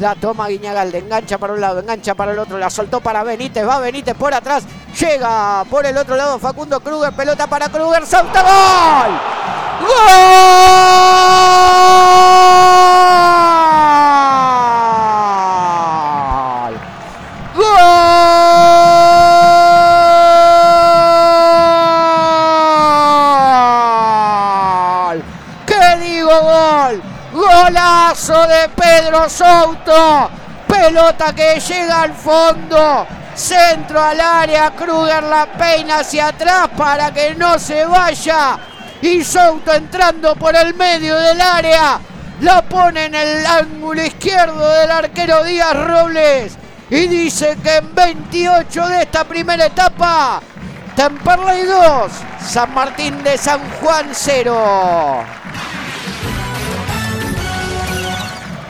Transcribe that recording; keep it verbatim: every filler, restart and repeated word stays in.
La toma Guiñagalde, engancha para un lado, engancha para el otro, la soltó para Benítez, va Benítez por atrás, llega por el otro lado Facundo Kruger, pelota para Kruger, salta, ¡gol! ¡Gol! ¡Gol! ¿Qué digo gol? Golazo de Pedro Souto, pelota que llega al fondo, centro al área, Kruger la peina hacia atrás para que no se vaya y Souto entrando por el medio del área, la pone en el ángulo izquierdo del arquero Díaz Robles y dice que en veintiocho de esta primera etapa, Temperley dos, San Martín de San Juan cero.